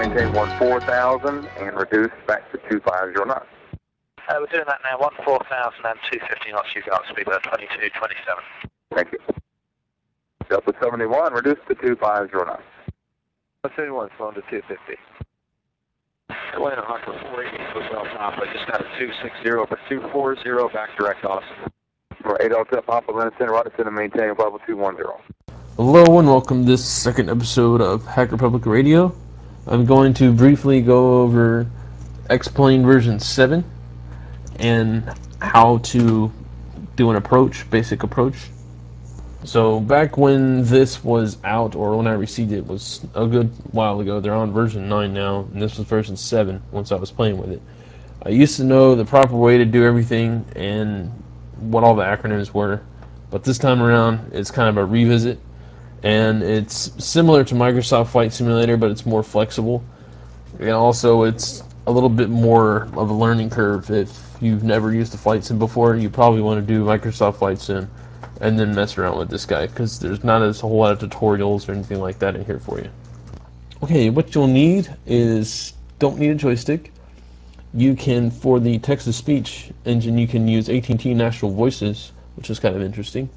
maintain 14,000 and reduce back to 250 knots. We're doing that now, 14,000 and 250 knots, you got speed about 2227. Thank you. Delta 71, reduce to 250 knots. 71, slowing to 250. Atlanta Hawker 480, Hotel Papa, just got a 260 over 240, back direct Austin. For 8 Delta Papa, Atlanta Center, Roger and maintain level 210. Hello and welcome to this second episode of Hacker Public Radio. I'm going to briefly go over X-Plane version 7 and how to do an approach, basic approach. So back when this was out, or when I received it, was a good while ago. They're on version 9 now, and this was version 7 once I was playing with it. I used to know the proper way to do everything and what all the acronyms were, but this time around it's kind of a revisit, and it's similar to Microsoft Flight Simulator, but it's more flexible, and also it's a little bit more of a learning curve. If you've never used a flight sim before, you probably want to do Microsoft Flight Sim and then mess around with this guy, because there's not a whole lot of tutorials or anything like that in here for you. Okay, what you'll need is, don't need a joystick. You can, for the text-to-speech engine, you can use AT&T Natural Voices, which is kind of interesting.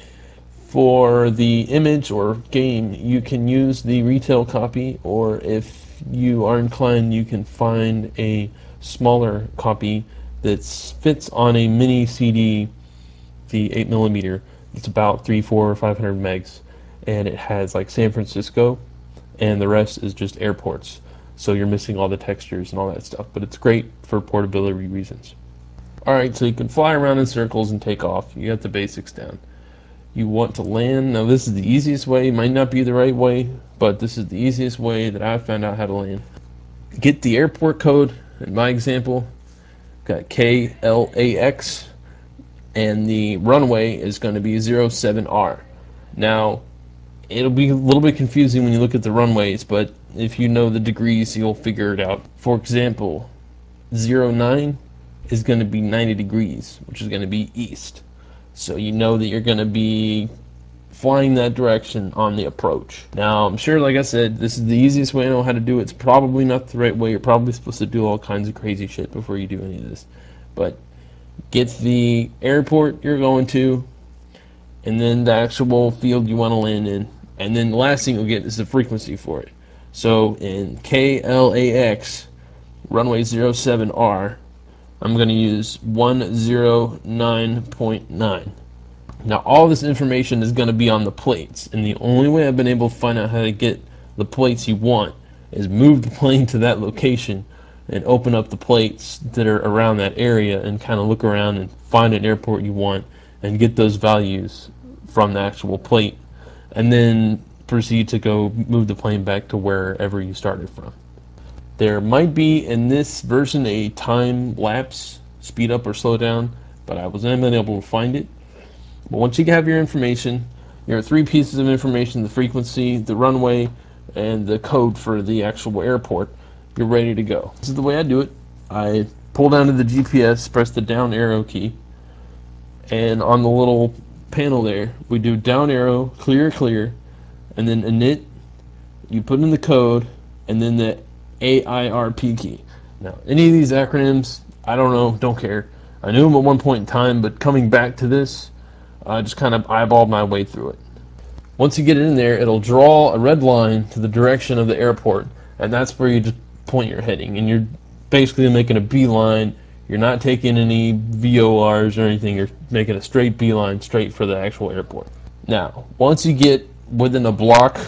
For the image or game, you can use the retail copy, or if you are inclined, you can find a smaller copy that fits on a mini CD, the 8mm. It's about 300, 400, or 500 megs, and it has like San Francisco, and the rest is just airports. So you're missing all the textures and all that stuff, but it's great for portability reasons. Alright, so you can fly around in circles and take off. You got the basics down. You want to land. Now this is the easiest way. It might not be the right way, but this is the easiest way that I've found out how to land. Get the airport code. In my example, got KLAX, and the runway is going to be 07R. Now, it'll be a little bit confusing when you look at the runways, but if you know the degrees, you'll figure it out. For example, 09 is going to be 90 degrees, which is going to be east. So you know that you're going to be flying that direction on the approach. Now, I'm sure, like I said, this is the easiest way I know how to do it. It's probably not the right way. You're probably supposed to do all kinds of crazy shit before you do any of this. But get the airport you're going to, and then the actual field you want to land in. And then the last thing you'll get is the frequency for it. So in KLAX, runway 07R, I'm going to use 109.9. Now all this information is going to be on the plates, and the only way I've been able to find out how to get the plates you want is move the plane to that location and open up the plates that are around that area and kind of look around and find an airport you want and get those values from the actual plate, and then proceed to go move the plane back to wherever you started from. There might be in this version a time lapse, speed up or slow down, but I wasn't able to find it. But once you have your information, your 3 pieces of information, the frequency, the runway, and the code for the actual airport, you're ready to go. This is the way I do it. I pull down to the GPS, press the down arrow key, and on the little panel there, we do down arrow, clear, clear, and then init, you put in the code, and then the AIRP key. Now, any of these acronyms, I don't know, don't care. I knew them at one point in time, but coming back to this, I just kind of eyeballed my way through it. Once you get it in there, it'll draw a red line to the direction of the airport, and that's where you just point your heading, and you're basically making a beeline. You're not taking any VORs or anything. You're making a straight beeline straight for the actual airport. Now, once you get within a block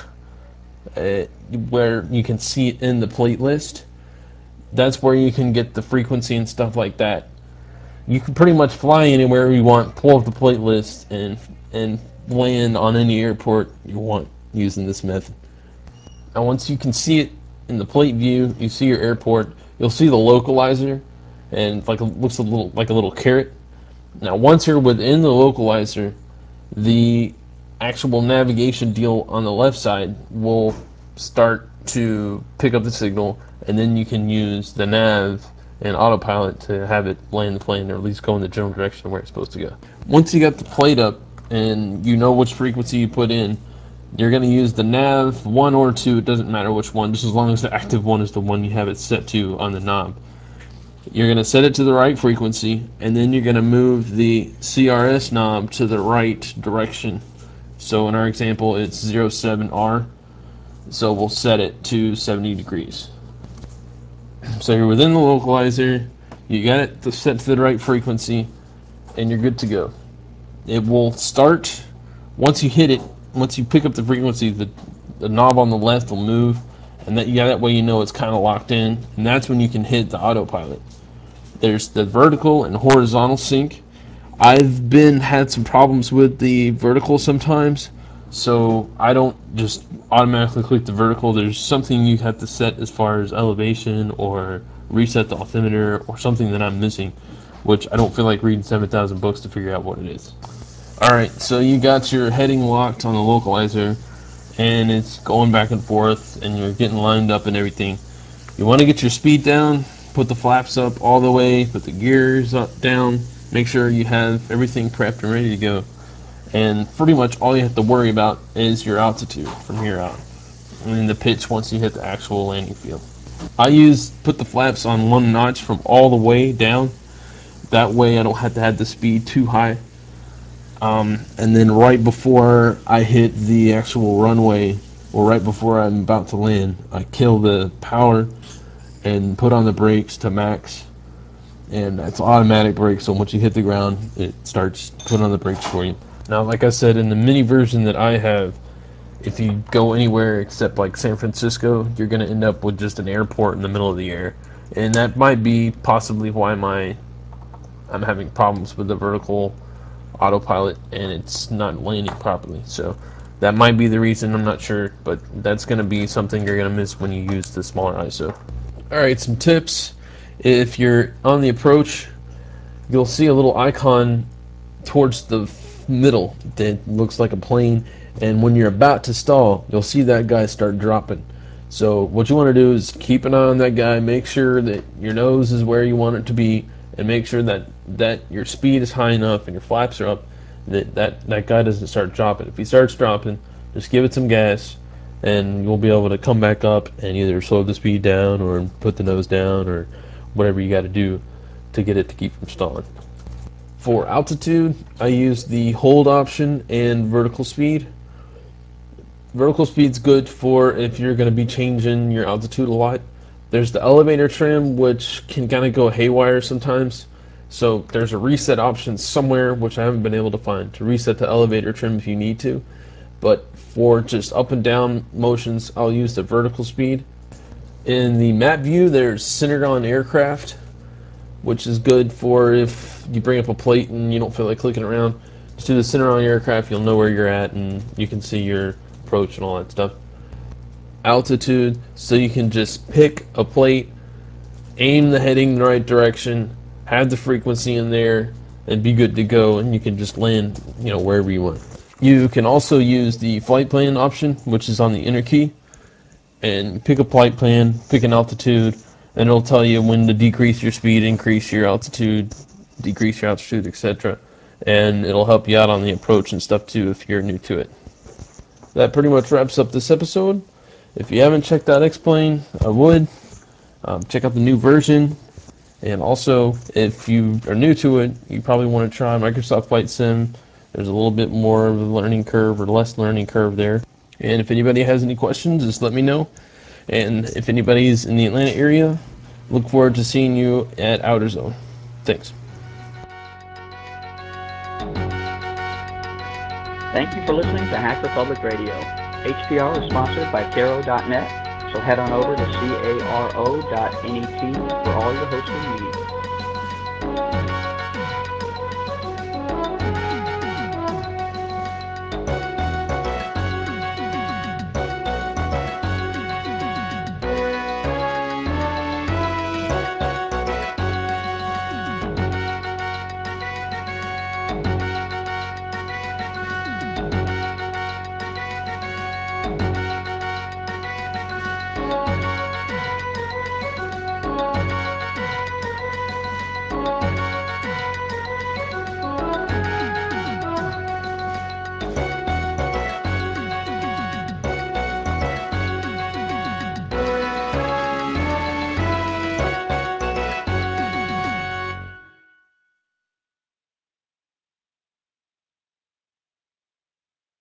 where you can see it in the plate list, that's where you can get the frequency and stuff like that. You can pretty much fly anywhere you want, pull up the plate list, and land on any airport you want using this method. Now, once you can see it in the plate view, you see your airport, you'll see the localizer, and it looks a little like a little carrot. Now, once you're within the localizer, the actual navigation deal on the left side will start to pick up the signal, and then you can use the nav and autopilot to have it land the plane, or at least go in the general direction where it's supposed to go. Once you got the plate up and you know which frequency you put in, You're going to use the nav 1 or 2, it doesn't matter which one, just as long as the active one is the one you have it set to on the knob. You're going to set it to the right frequency, and then you're going to move the CRS knob to the right direction. So in our example, it's 07R, so we'll set it to 70 degrees. So you're within the localizer, you got it set to the right frequency, and you're good to go. It will start, once you hit it, once you pick up the frequency, the knob on the left will move, and that way you know it's kind of locked in, and that's when you can hit the autopilot. There's the vertical and horizontal sync. I've had some problems with the vertical sometimes, so I don't just automatically click the vertical. There's something you have to set as far as elevation or reset the altimeter or something that I'm missing, which I don't feel like reading 7,000 books to figure out what it is. Alright, so you got your heading locked on the localizer, and it's going back and forth, and you're getting lined up and everything. You want to get your speed down, put the flaps up all the way, put the gears down, make sure you have everything prepped and ready to go. And pretty much all you have to worry about is your altitude from here out, and then the pitch once you hit the actual landing field. I put the flaps on 1 notch from all the way down, that way I don't have to have the speed too high. And then right before I hit the actual runway, or right before I'm about to land, I kill the power and put on the brakes to max, and it's automatic brakes, so once you hit the ground it starts putting on the brakes for you. Now, like I said, in the mini version that I have, if you go anywhere except like San Francisco, you're going to end up with just an airport in the middle of the air, and that might be possibly why I'm having problems with the vertical autopilot and it's not landing properly. So that might be the reason, I'm not sure, but that's going to be something you're going to miss when you use the smaller ISO. Alright, some tips. If you're on the approach, you'll see a little icon towards the middle that looks like a plane, and when you're about to stall, you'll see that guy start dropping. So what you want to do is keep an eye on that guy, make sure that your nose is where you want it to be, and make sure that your speed is high enough and your flaps are up, that guy doesn't start dropping. If he starts dropping, just give it some gas, and you'll be able to come back up and either slow the speed down or put the nose down or whatever you got to do to get it to keep from stalling. For altitude, I use the hold option and vertical speed. Vertical speed's good for if you're going to be changing your altitude a lot. There's the elevator trim, which can kind of go haywire sometimes. So there's a reset option somewhere, which I haven't been able to find, to reset the elevator trim if you need to. But for just up and down motions, I'll use the vertical speed. In the map view, there's centered on aircraft, which is good for if you bring up a plate and you don't feel like clicking around. Just do the center on aircraft, you'll know where you're at, and you can see your approach and all that stuff. Altitude, so you can just pick a plate, aim the heading in the right direction, have the frequency in there, and be good to go, and you can just land, wherever you want. You can also use the flight plan option, which is on the inner key, and pick a flight plan, pick an altitude, and it'll tell you when to decrease your speed, increase your altitude, decrease your altitude, etc. And it'll help you out on the approach and stuff too if you're new to it. That pretty much wraps up this episode. If you haven't checked out X-Plane, I would. Check out the new version. And also, if you are new to it, you probably want to try Microsoft Flight Sim. There's a little bit more of a learning curve or less learning curve there. And if anybody has any questions, just let me know. And if anybody's in the Atlanta area, look forward to seeing you at Outer Zone. Thanks. Thank you for listening to Hacker Public Radio. HPR is sponsored by Caro.net, so head on over to caro.net for all your hosting needs.